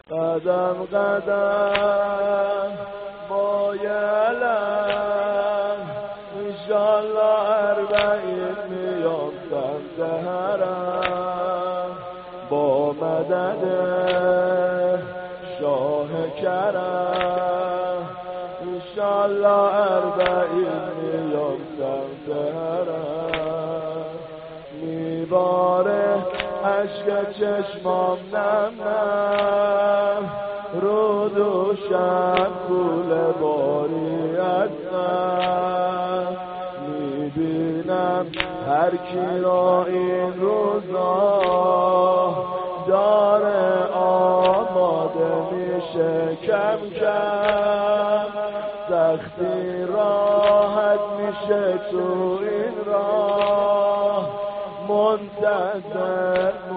قدم قدم با یلم انشالله 40 میام سمت حرم با مدد شاه کرم انشالله 40 میام سمت حرم میباره عشق چشمام نم نم رو دوشم کوله باری هستم میبینم هر کی را این روزا داره آماده میشه کم کم سختی راحت میشه تو این راه منتظر